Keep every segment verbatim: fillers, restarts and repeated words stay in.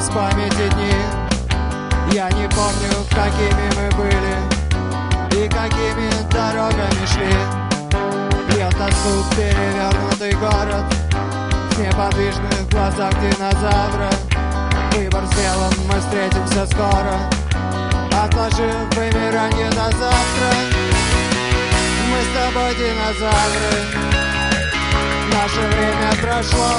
из памяти дни. Я не помню, какими мы были и какими дорогами шли. Льет на суд перевернутый город, в неподвижных глазах динозавра. Выбор сделан, мы встретимся скоро, отложив вымирание до завтра. Мы с тобой динозавры, наше время прошло.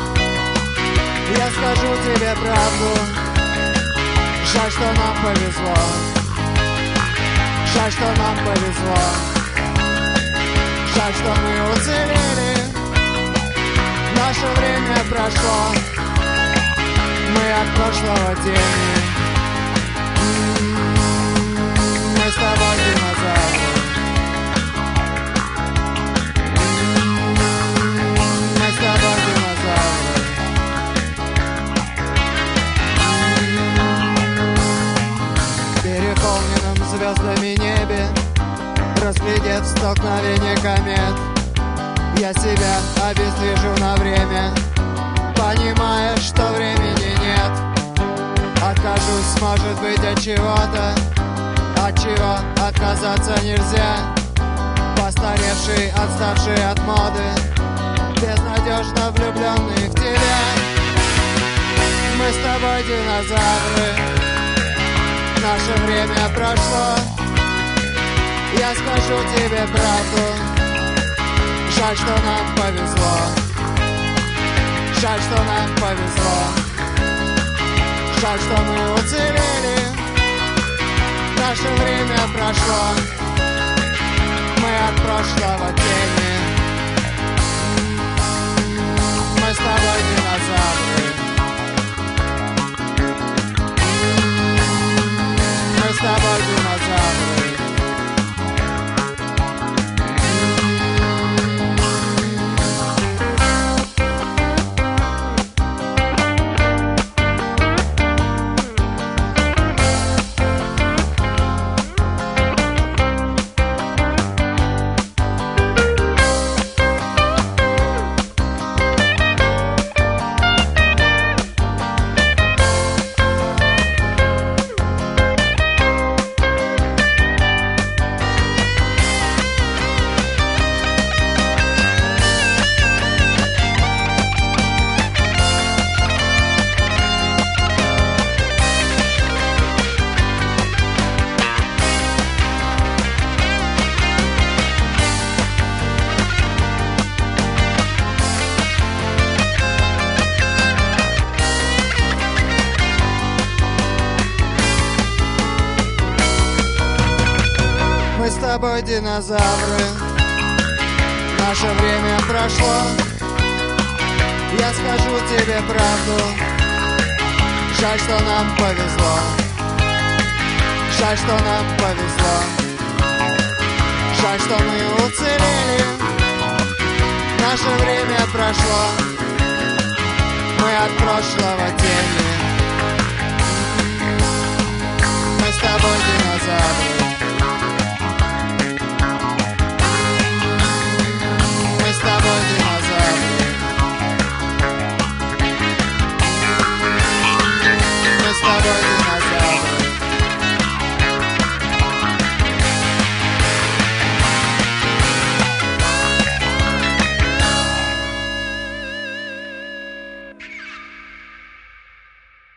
Я скажу тебе правду, жаль, что нам повезло. Жаль, что нам повезло. Жаль, что мы уцелели. Наше время прошло. Мы от прошлого тени. Мы с тобой динозавры. Мы с тобой динозавры. В переполненном звездами небе, разглядев столкновение комет, я себя обездвижу на время, понимая, что времени нет. Откажусь, может быть, от чего-то, от чего отказаться нельзя. Постаревший, отставший от моды, безнадежно влюбленный в тебя. Мы с тобой динозавры, наше время прошло. Я скажу тебе правду, жаль, что нам повезло. Жаль, что нам повезло. Жаль, что мы уцелели. Наше время прошло. Мы от прошлого тени. Мы с тобой динозавры. Мы с тобой динозавры. Мы с тобой динозавры, наше время прошло. Я скажу тебе правду, жаль, что нам повезло. Жаль, что нам повезло. Жаль, что мы уцелели. Наше время прошло. Мы от прошлого тени. Мы с тобой динозавры.